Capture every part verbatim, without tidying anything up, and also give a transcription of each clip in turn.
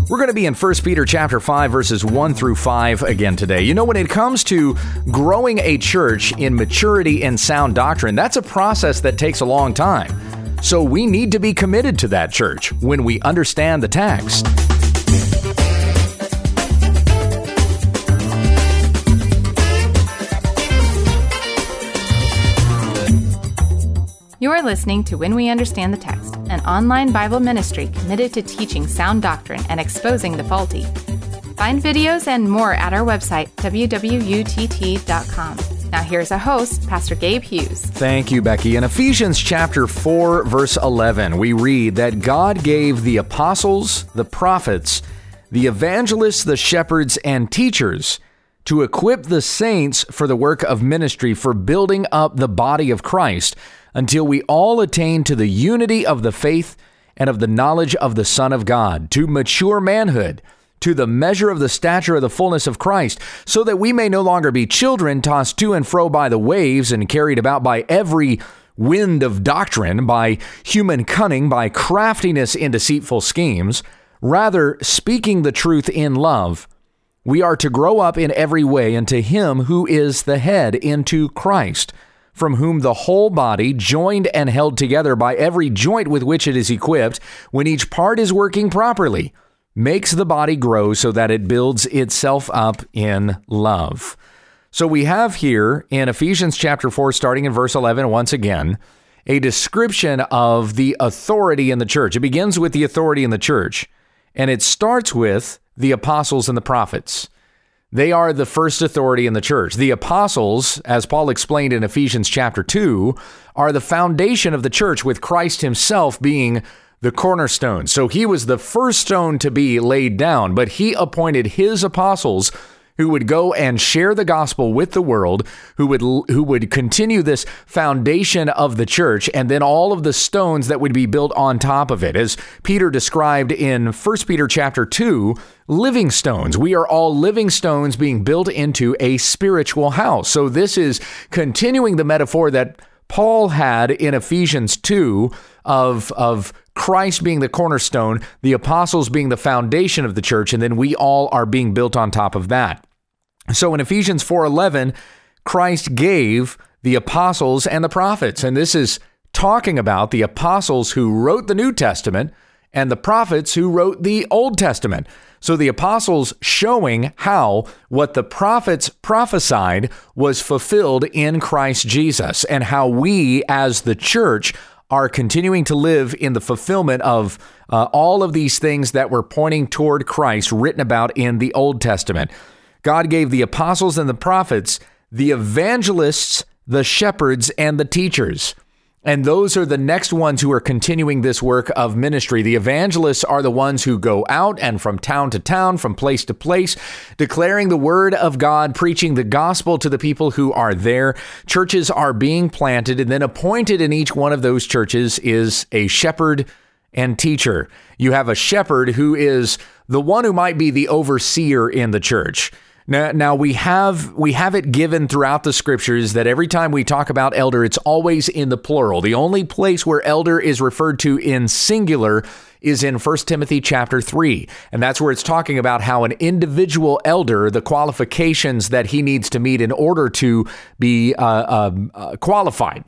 We're going to be in First Peter chapter five, verses one through five again today. You know, when it comes to growing a church in maturity and sound doctrine, that's a process that takes a long time. So we need to be committed to that church when we understand the text. You're listening to When We Understand the Text, an online Bible ministry committed to teaching sound doctrine and exposing the faulty. Find videos and more at our website, w w u t t dot com. Now here's our host, Pastor Gabe Hughes. Thank you, Becky. In Ephesians chapter four, verse eleven, we read that God gave the apostles, the prophets, the evangelists, the shepherds, and teachers to equip the saints for the work of ministry, for building up the body of Christ, until we all attain to the unity of the faith and of the knowledge of the Son of God, to mature manhood, to the measure of the stature of the fullness of Christ, so that we may no longer be children tossed to and fro by the waves and carried about by every wind of doctrine, by human cunning, by craftiness in deceitful schemes. Rather, speaking the truth in love, we are to grow up in every way into Him who is the head, into Christ, from whom the whole body, joined and held together by every joint with which it is equipped, when each part is working properly, makes the body grow so that it builds itself up in love. So we have here in Ephesians chapter four, starting in verse eleven, once again, a description of the authority in the church. It begins with the authority in the church, and it starts with the apostles and the prophets. They are the first authority in the church. The apostles, as Paul explained in Ephesians chapter two, are the foundation of the church, with Christ himself being the cornerstone. So he was the first stone to be laid down, but he appointed his apostles who would go and share the gospel with the world, who would who would continue this foundation of the church, and then all of the stones that would be built on top of it. As Peter described in First Peter chapter two, living stones. We are all living stones being built into a spiritual house. So this is continuing the metaphor that Paul had in Ephesians two of, of Christ being the cornerstone, the apostles being the foundation of the church, and then we all are being built on top of that. So in Ephesians four eleven, Christ gave the apostles and the prophets, and this is talking about the apostles who wrote the New Testament and the prophets who wrote the Old Testament. So the apostles showing how what the prophets prophesied was fulfilled in Christ Jesus, and how we as the church are continuing to live in the fulfillment of uh, all of these things that were pointing toward Christ written about in the Old Testament. God gave the apostles and the prophets, the evangelists, the shepherds, and the teachers. And those are the next ones who are continuing this work of ministry. The evangelists are the ones who go out and from town to town, from place to place, declaring the word of God, preaching the gospel to the people who are there. Churches are being planted, and then appointed in each one of those churches is a shepherd and teacher. You have a shepherd who is the one who might be the overseer in the church. Now, now we have we have it given throughout the scriptures that every time we talk about elder, it's always in the plural. The only place where elder is referred to in singular is in First Timothy chapter three. And that's where it's talking about how an individual elder, the qualifications that he needs to meet in order to be uh, uh, uh, qualified.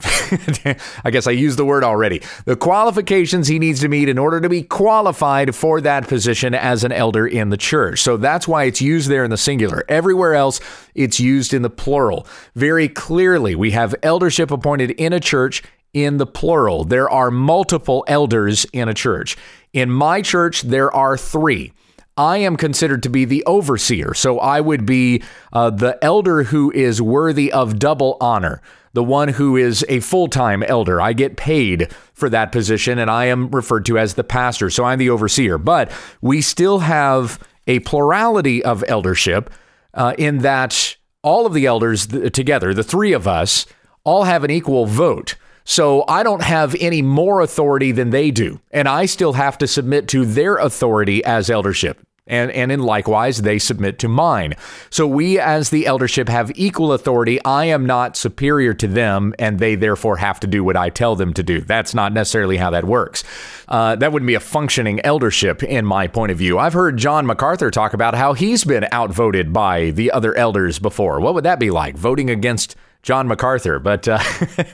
I guess I used the word already. The qualifications he needs to meet in order to be qualified for that position as an elder in the church. So that's why it's used there in the singular. Everywhere else, it's used in the plural. Very clearly, we have eldership appointed in a church in the plural. There are multiple elders in a church. In my church, there are three. I am considered to be the overseer, so I would be uh, the elder who is worthy of double honor, the one who is a full-time elder. I get paid for that position, and I am referred to as the pastor, so I'm the overseer. But we still have a plurality of eldership uh, in that all of the elders th- together, the three of us, all have an equal vote. So I don't have any more authority than they do, and I still have to submit to their authority as eldership. And, and in likewise, they submit to mine. So we as the eldership have equal authority. I am not superior to them, and they therefore have to do what I tell them to do. That's not necessarily how that works. Uh, that wouldn't be a functioning eldership in my point of view. I've heard John MacArthur talk about how he's been outvoted by the other elders before. What would that be like, voting against John MacArthur? But uh,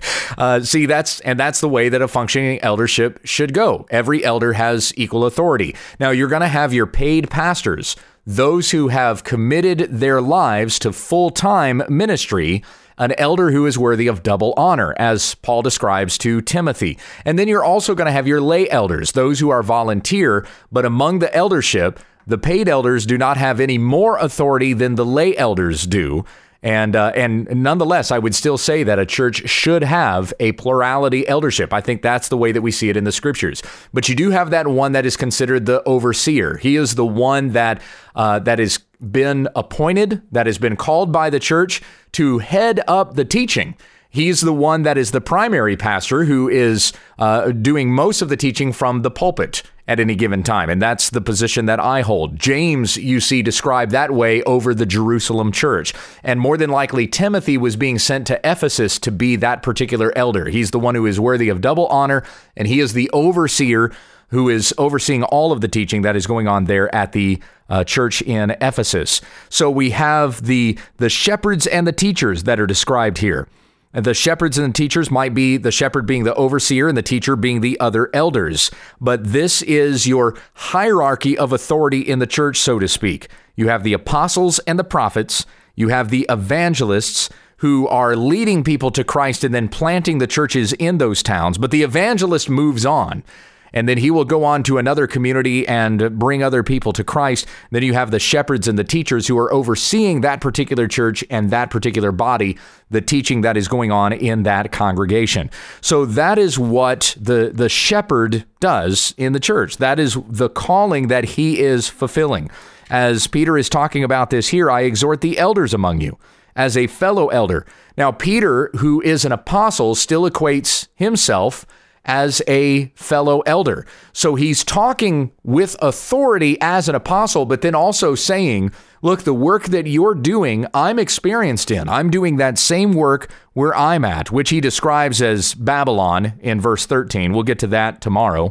uh, see, that's and that's the way that a functioning eldership should go. Every elder has equal authority. Now, you're going to have your paid pastors, those who have committed their lives to full-time ministry, an elder who is worthy of double honor, as Paul describes to Timothy. And then you're also going to have your lay elders, those who are volunteer, but among the eldership, the paid elders do not have any more authority than the lay elders do. And uh, and nonetheless, I would still say that a church should have a plurality eldership. I think that's the way that we see it in the scriptures. But you do have that one that is considered the overseer. He is the one that uh, that has been appointed, that has been called by the church to head up the teaching. He's the one that is the primary pastor who is uh, doing most of the teaching from the pulpit at any given time. And that's the position that I hold. James, you see, described that way over the Jerusalem church. And more than likely, Timothy was being sent to Ephesus to be that particular elder. He's the one who is worthy of double honor, and he is the overseer who is overseeing all of the teaching that is going on there at the uh, church in Ephesus. So we have the the shepherds and the teachers that are described here. And the shepherds and the teachers might be the shepherd being the overseer and the teacher being the other elders. But this is your hierarchy of authority in the church, so to speak. You have the apostles and the prophets. You have the evangelists who are leading people to Christ and then planting the churches in those towns. But the evangelist moves on. And then he will go on to another community and bring other people to Christ. Then you have the shepherds and the teachers who are overseeing that particular church and that particular body, the teaching that is going on in that congregation. So that is what the, the shepherd does in the church. That is the calling that he is fulfilling. As Peter is talking about this here, I exhort the elders among you as a fellow elder. Now, Peter, who is an apostle, still equates himself as a fellow elder. So he's talking with authority as an apostle, but then also saying, look, the work that you're doing, I'm experienced in. I'm doing that same work where I'm at, which he describes as Babylon in verse thirteen. We'll get to that tomorrow.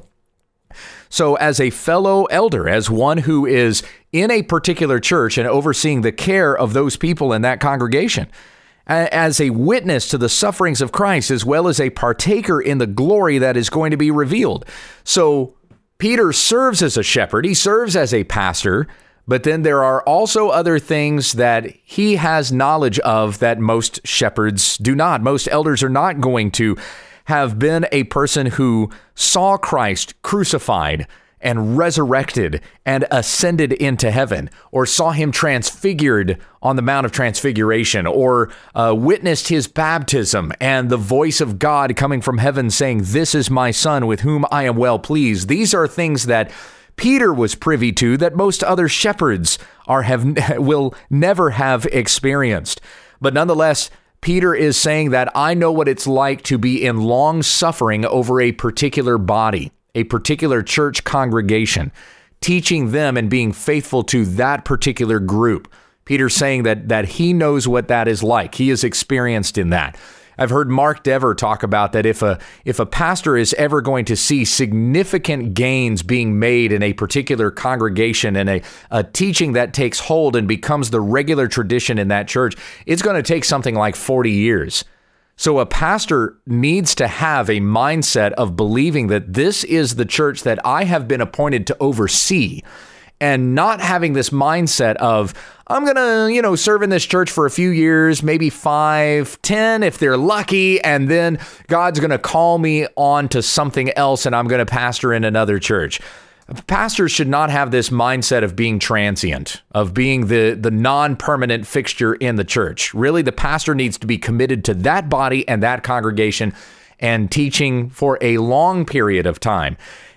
So as a fellow elder, as one who is in a particular church and overseeing the care of those people in that congregation, as a witness to the sufferings of Christ, as well as a partaker in the glory that is going to be revealed. So Peter serves as a shepherd. He serves as a pastor, but then there are also other things that he has knowledge of that most shepherds do not. Most elders are not going to have been a person who saw Christ crucified and resurrected and ascended into heaven, or saw him transfigured on the Mount of Transfiguration, or uh, witnessed his baptism and the voice of God coming from heaven saying, "This is my son with whom I am well pleased." These are things that Peter was privy to that most other shepherds are have will never have experienced. But nonetheless, Peter is saying that I know what it's like to be in long suffering over a particular body, a particular church congregation, teaching them and being faithful to that particular group. Peter's saying that that he knows what that is like. He is experienced in that. I've heard Mark Dever talk about that if a if a pastor is ever going to see significant gains being made in a particular congregation and a, a teaching that takes hold and becomes the regular tradition in that church, it's going to take something like forty years. So a pastor needs to have a mindset of believing that this is the church that I have been appointed to oversee, and not having this mindset of, I'm going to, you know, serve in this church for a few years, maybe five, ten, if they're lucky, and then God's going to call me on to something else and I'm going to pastor in another church. Pastors should not have this mindset of being transient, of being the, the non-permanent fixture in the church. Really, the pastor needs to be committed to that body and that congregation and teaching for a long period of time.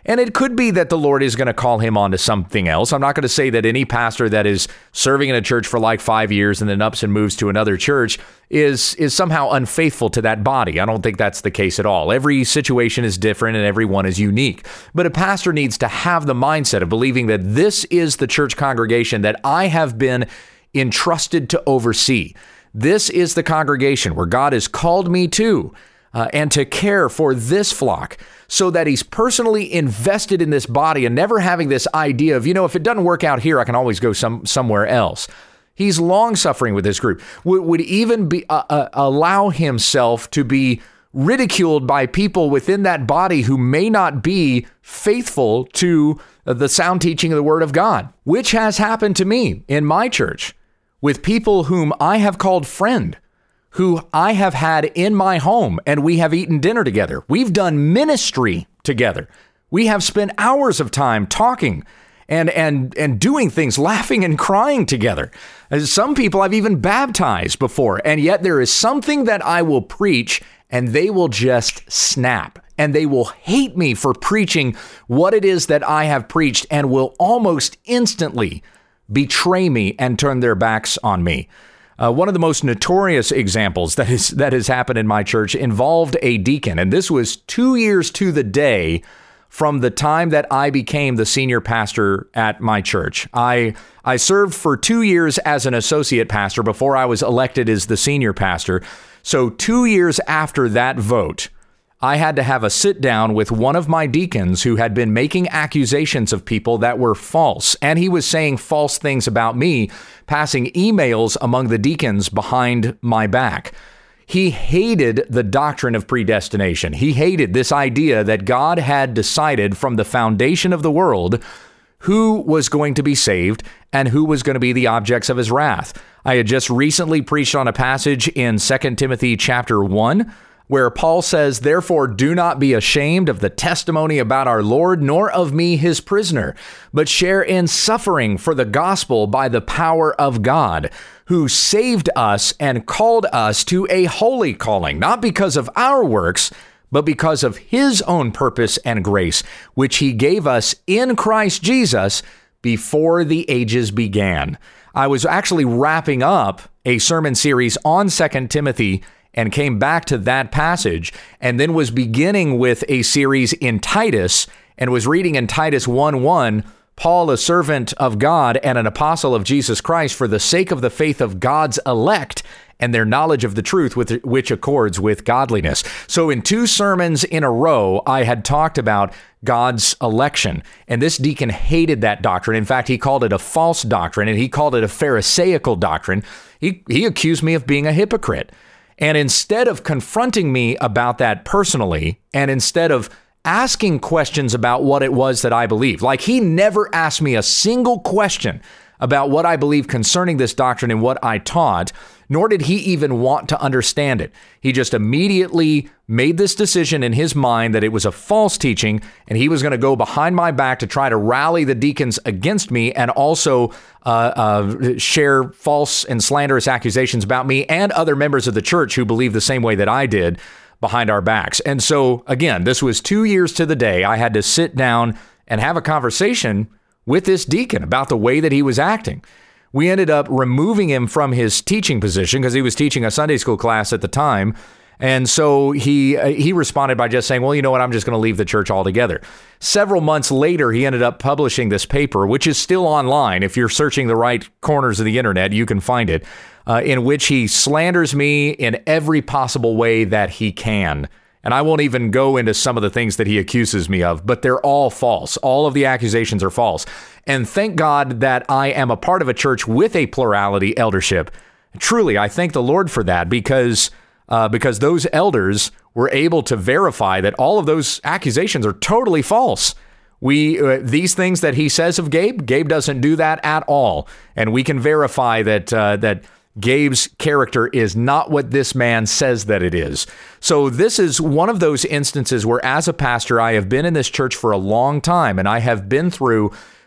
And it could be that the Lord is going to call him on to something else. I'm not going to say that any pastor that is serving in a church for like five years and then ups and moves to another church is is somehow unfaithful to that body. I don't think that's the case at all. Every situation is different and everyone is unique. But a pastor needs to have the mindset of believing that this is the church congregation that I have been entrusted to oversee. This is the congregation where God has called me to uh, and to care for this flock, so that he's personally invested in this body and never having this idea of, you know, if it doesn't work out here, I can always go some somewhere else. He's long suffering with this group, would, would even be uh, uh, allow himself to be ridiculed by people within that body who may not be faithful to the sound teaching of the Word of God, which has happened to me in my church with people whom I have called friend, who I have had in my home, and we have eaten dinner together. We've done ministry together. We have spent hours of time talking and and and doing things, laughing and crying together. As some people I've even baptized before, and yet there is something that I will preach and they will just snap, and they will hate me for preaching what it is that I have preached, and will almost instantly betray me and turn their backs on me. Uh, one of the most notorious examples that is that has happened in my church involved a deacon, and this was two years to the day from the time that I became the senior pastor at my church. I I served for two years as an associate pastor before I was elected as the senior pastor. So two years after that vote, I had to have a sit down with one of my deacons who had been making accusations of people that were false. And he was saying false things about me, passing emails among the deacons behind my back. He hated the doctrine of predestination. He hated this idea that God had decided from the foundation of the world who was going to be saved and who was going to be the objects of his wrath. I had just recently preached on a passage in Second Timothy chapter one, where Paul says, "Therefore, do not be ashamed of the testimony about our Lord, nor of me, his prisoner, but share in suffering for the gospel by the power of God, who saved us and called us to a holy calling, not because of our works, but because of his own purpose and grace, which he gave us in Christ Jesus before the ages began." I was actually wrapping up a sermon series on Second Timothy and came back to that passage, and then was beginning with a series in Titus, and was reading in Titus one one, Paul, a servant of God and an apostle of Jesus Christ, for the sake of the faith of God's elect and their knowledge of the truth, with which accords with godliness. So in two sermons in a row, I had talked about God's election, and this deacon hated that doctrine. In fact, he called it a false doctrine, and he called it a Pharisaical doctrine. He, he accused me of being a hypocrite. And instead of confronting me about that personally, and instead of asking questions about what it was that I believed, like he never asked me a single question about what I believe concerning this doctrine and what I taught, nor did he even want to understand it. He just immediately made this decision in his mind that it was a false teaching, and he was going to go behind my back to try to rally the deacons against me, and also uh, uh, share false and slanderous accusations about me and other members of the church who believe the same way that I did behind our backs. And so, again, this was two years to the day. I had to sit down and have a conversation with this deacon about the way that he was acting. We ended up removing him from his teaching position because he was teaching a Sunday school class at the time. And so he uh, he responded by just saying, well, you know what, I'm just going to leave the church altogether. Several months later, he ended up publishing this paper, which is still online. If you're searching the right corners of the internet, you can find it, uh, in which he slanders me in every possible way that he can. And I won't even go into some of the things that he accuses me of, but they're all false. All of the accusations are false. And thank God that I am a part of a church with a plurality eldership. Truly, I thank the Lord for that, because uh, because those elders were able to verify that all of those accusations are totally false. We uh, these things that he says of Gabe, Gabe doesn't do that at all. And we can verify that uh, that Gabe's character is not what this man says that it is. So this is one of those instances where, as a pastor, I have been in this church for a long time, and I have been through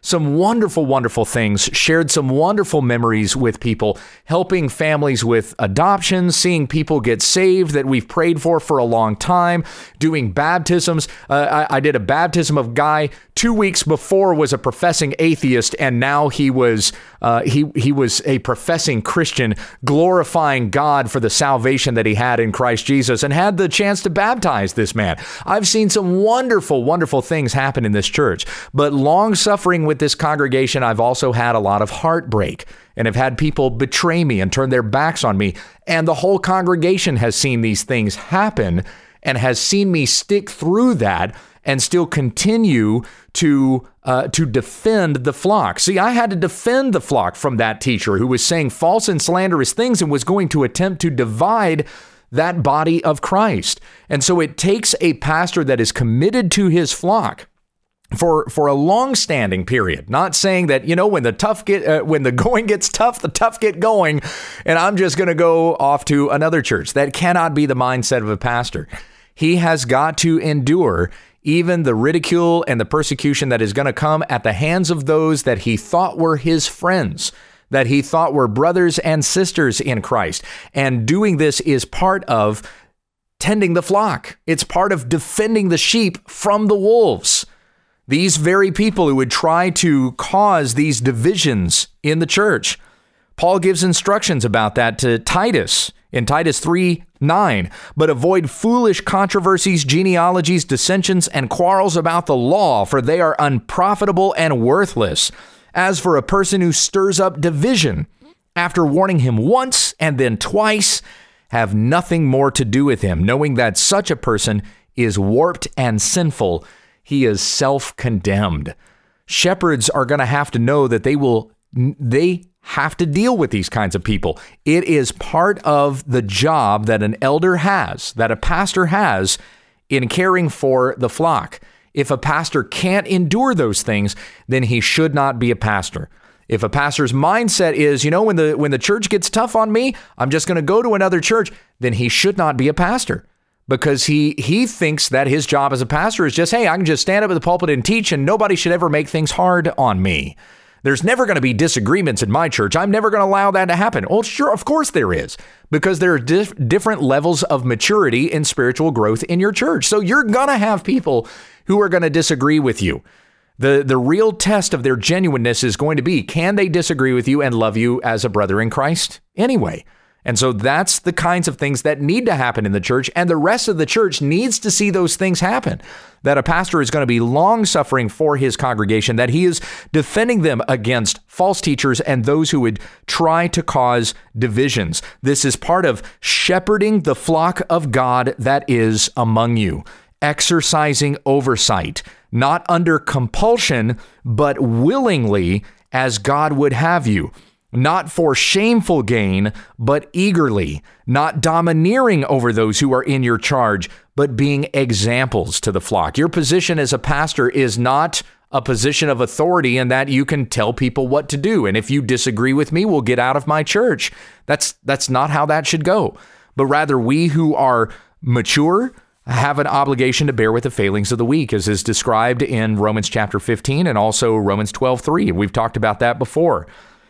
some wonderful, wonderful things, shared some wonderful memories with people, helping families with adoptions, seeing people get saved that we've prayed for for a long time, doing baptisms. Uh, I, I did a baptism of a guy two weeks before was a professing atheist, and now he was uh, he he was a professing Christian, glorifying God for the salvation that he had in Christ Jesus, and had the chance to baptize this man. I've seen some wonderful, wonderful things happen in this church, but long suffering with this congregation, I've also had a lot of heartbreak and have had people betray me and turn their backs on me. And the whole congregation has seen these things happen and has seen me stick through that and still continue to uh, to defend the flock. See, I had to defend the flock from that teacher who was saying false and slanderous things and was going to attempt to divide that body of Christ. And so it takes a pastor that is committed to his flock for for a long-standing period, not saying that, you know, when the tough get uh, when the going gets tough, the tough get going, and I'm just going to go off to another church. That cannot be the mindset of a pastor. He has got to endure even the ridicule and the persecution that is going to come at the hands of those that he thought were his friends, that he thought were brothers and sisters in Christ. And doing this is part of tending the flock. It's part of defending the sheep from the wolves. These very people who would try to cause these divisions in the church. Paul gives instructions about that to Titus in Titus three nine, but avoid foolish controversies, genealogies, dissensions, and quarrels about the law, for they are unprofitable and worthless. As for a person who stirs up division, after warning him once and then twice, have nothing more to do with him, knowing that such a person is warped and sinful. He is self-condemned. Shepherds are going to have to know that they will, they have to deal with these kinds of people. It is part of the job that an elder has, that a pastor has in caring for the flock. If a pastor can't endure those things, then he should not be a pastor. If a pastor's mindset is, you know, when the when the church gets tough on me, I'm just going to go to another church, then he should not be a pastor. Because he he thinks that his job as a pastor is just, hey, I can just stand up at the pulpit and teach and nobody should ever make things hard on me. There's never going to be disagreements in my church. I'm never going to allow that to happen. Well, sure, of course there is, because there are dif- different levels of maturity and spiritual growth in your church. So you're going to have people who are going to disagree with you. The, the real test of their genuineness is going to be, can they disagree with you and love you as a brother in Christ anyway? And so that's the kinds of things that need to happen in the church, and the rest of the church needs to see those things happen, that a pastor is going to be long-suffering for his congregation, that he is defending them against false teachers and those who would try to cause divisions. This is part of shepherding the flock of God that is among you, exercising oversight, not under compulsion, but willingly as God would have you. Not for shameful gain, but eagerly, not domineering over those who are in your charge, but being examples to the flock. Your position as a pastor is not a position of authority in that you can tell people what to do. And if you disagree with me, we'll get out of my church. That's that's not how that should go. But rather, we who are mature have an obligation to bear with the failings of the weak, as is described in Romans chapter fifteen and also Romans twelve three. We've talked about that before.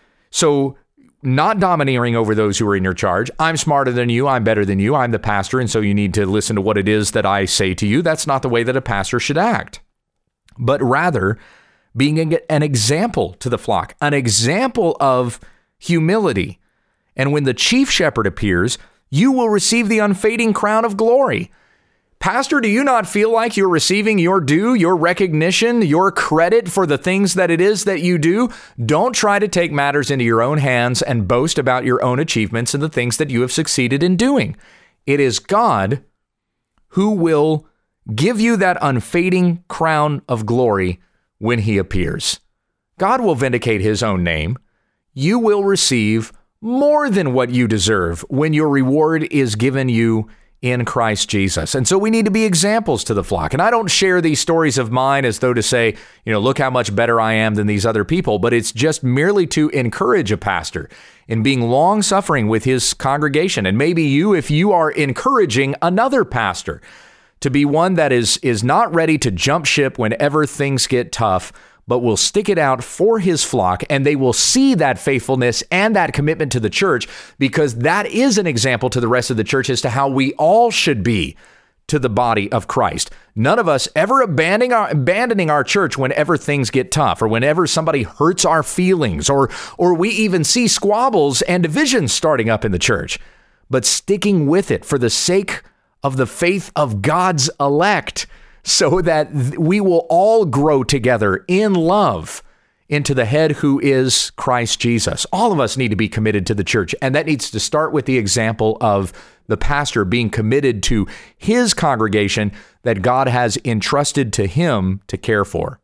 So not domineering over those who are in your charge. I'm smarter than you. I'm better than you. I'm the pastor. And so you need to listen to what it is that I say to you. That's not the way that a pastor should act, but rather being an example to the flock, an example of humility. And when the chief shepherd appears, you will receive the unfading crown of glory. Pastor, do you not feel like you're receiving your due, your recognition, your credit for the things that it is that you do? Don't try to take matters into your own hands and boast about your own achievements and the things that you have succeeded in doing. It is God who will give you that unfading crown of glory when he appears. God will vindicate his own name. You will receive more than what you deserve when your reward is given you in Christ Jesus. And so we need to be examples to the flock. And I don't share these stories of mine as though to say, you know, look how much better I am than these other people, but it's just merely to encourage a pastor in being long-suffering with his congregation. And maybe you, if you are encouraging another pastor to be one that is is not ready to jump ship whenever things get tough, but will stick it out for his flock, and they will see that faithfulness and that commitment to the church, because that is an example to the rest of the church as to how we all should be to the body of Christ. None of us ever abandoning our, abandoning our church whenever things get tough, or whenever somebody hurts our feelings, or or we even see squabbles and divisions starting up in the church, but sticking with it for the sake of the faith of God's elect, so that we will all grow together in love into the head who is Christ Jesus. All of us need to be committed to the church, and that needs to start with the example of the pastor being committed to his congregation that God has entrusted to him to care for.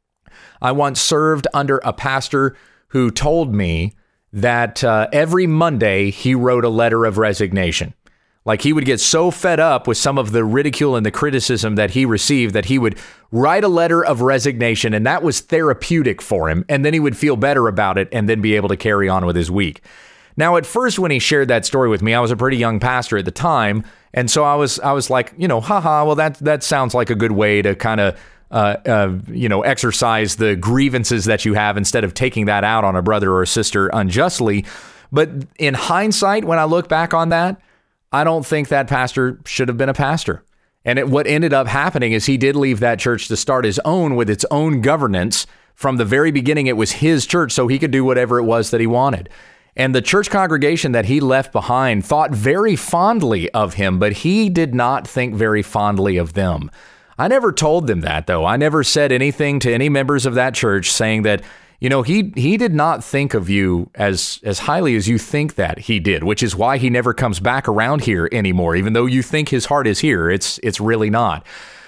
I once served under a pastor who told me that uh, every Monday he wrote a letter of resignation. Like, he would get so fed up with some of the ridicule and the criticism that he received that he would write a letter of resignation, and that was therapeutic for him. And then he would feel better about it and then be able to carry on with his week. Now, at first, when he shared that story with me, I was a pretty young pastor at the time. And so I was I was like, you know, haha, well, that that sounds like a good way to kind of, uh, uh, you know, exercise the grievances that you have instead of taking that out on a brother or a sister unjustly. But in hindsight, when I look back on that, I don't think that pastor should have been a pastor. And it, what ended up happening is he did leave that church to start his own with its own governance. From the very beginning, it was his church, so he could do whatever it was that he wanted. And the church congregation that he left behind thought very fondly of him, but he did not think very fondly of them. I never told them that, though. I never said anything to any members of that church saying that, you know, he he did not think of you as as highly as you think that he did, which is why he never comes back around here anymore. Even though you think his heart is here, it's it's really not.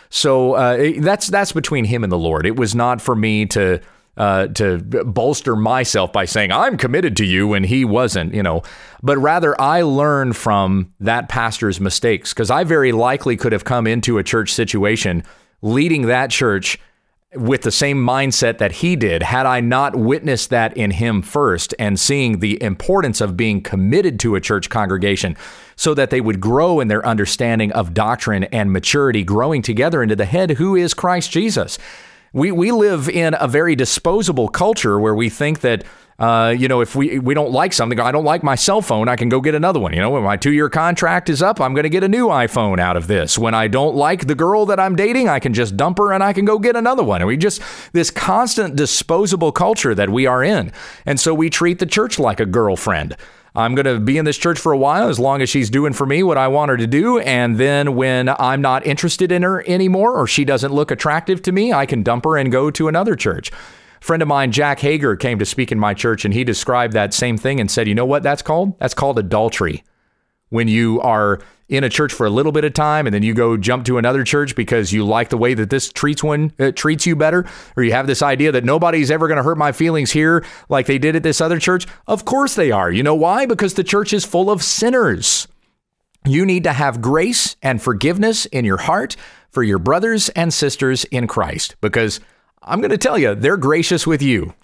So uh, that's that's between him and the Lord. It was not for me to uh, to bolster myself by saying I'm committed to you when he wasn't, you know, but rather I learned from that pastor's mistakes, because I very likely could have come into a church situation leading that church with the same mindset that he did, had I not witnessed that in him first and seeing the importance of being committed to a church congregation so that they would grow in their understanding of doctrine and maturity, growing together into the head who is Christ Jesus. We we live in a very disposable culture where we think that, uh, you know, if we we don't like something, I don't like my cell phone, I can go get another one. You know, when my two-year contract is up, I'm going to get a new iPhone out of this. When I don't like the girl that I'm dating, I can just dump her and I can go get another one. And we just, this constant disposable culture that we are in. And so we treat the church like a girlfriend. I'm going to be in this church for a while as long as she's doing for me what I want her to do. And then when I'm not interested in her anymore, or she doesn't look attractive to me, I can dump her and go to another church. A friend of mine, Jack Hager, came to speak in my church, and he described that same thing and said, you know what that's called? That's called adultery. When you are in a church for a little bit of time and then you go jump to another church because you like the way that this treats one uh, treats you better, or you have this idea that nobody's ever going to hurt my feelings here like they did at this other church. Of course they are. You know why? Because the church is full of sinners. You need to have grace and forgiveness in your heart for your brothers and sisters in Christ, because I'm going to tell you, they're gracious with you.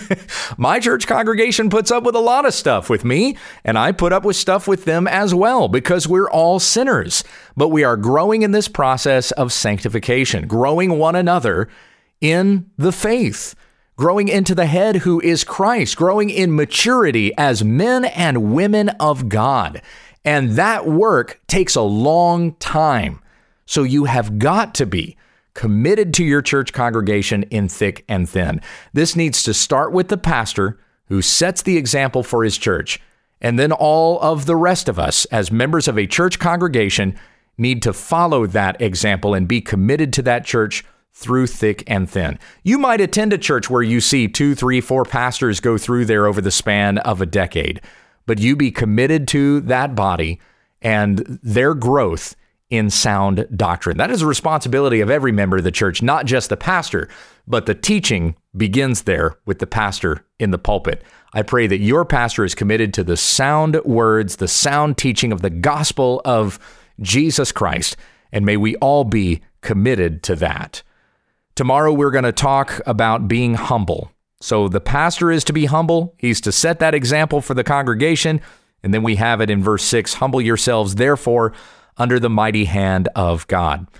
My church congregation puts up with a lot of stuff with me, and I put up with stuff with them as well, because we're all sinners. But we are growing in this process of sanctification, growing one another in the faith, growing into the head who is Christ, growing in maturity as men and women of God. And that work takes a long time. So you have got to be committed to your church congregation in thick and thin. This needs to start with the pastor who sets the example for his church. And then all of the rest of us as members of a church congregation need to follow that example and be committed to that church through thick and thin. You might attend a church where you see two, three, four pastors go through there over the span of a decade, but you be committed to that body and their growth in sound doctrine. That is a responsibility of every member of the church, not just the pastor, but the teaching begins there with the pastor in the pulpit. I pray that your pastor is committed to the sound words, the sound teaching of the gospel of Jesus Christ, and may we all be committed to that. Tomorrow, we're going to talk about being humble. So the pastor is to be humble. He's to set that example for the congregation. And then we have it in verse six, humble yourselves, therefore, under the mighty hand of God.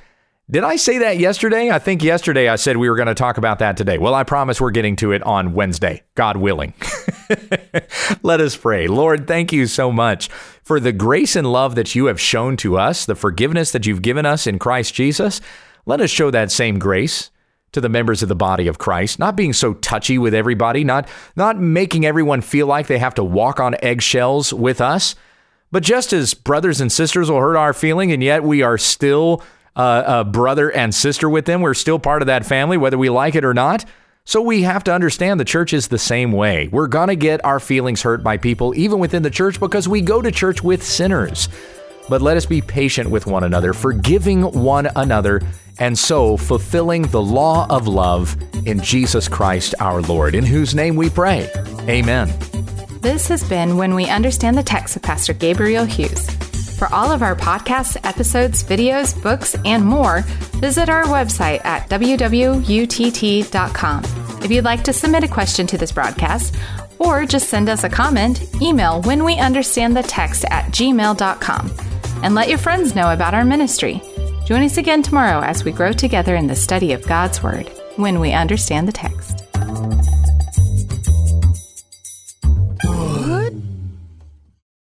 Did I say that yesterday? I think yesterday I said we were going to talk about that today. Well, I promise we're getting to it on Wednesday, God willing. Let us pray. Lord, thank you so much for the grace and love that you have shown to us, the forgiveness that you've given us in Christ Jesus. Let us show that same grace to the members of the body of Christ, not being so touchy with everybody, not, not making everyone feel like they have to walk on eggshells with us, but just as brothers and sisters will hurt our feeling, and yet we are still uh, a brother and sister with them. We're still part of that family, whether we like it or not. So we have to understand the church is the same way. We're going to get our feelings hurt by people, even within the church, because we go to church with sinners. But let us be patient with one another, forgiving one another, and so fulfilling the law of love in Jesus Christ our Lord, in whose name we pray. Amen. This has been When We Understand the Text with Pastor Gabriel Hughes. For all of our podcasts, episodes, videos, books, and more, visit our website at w w u t t dot com. If you'd like to submit a question to this broadcast, or just send us a comment, email whenweunderstandthetext at gmail dot com. And let your friends know about our ministry. Join us again tomorrow as we grow together in the study of God's Word, when we understand the text.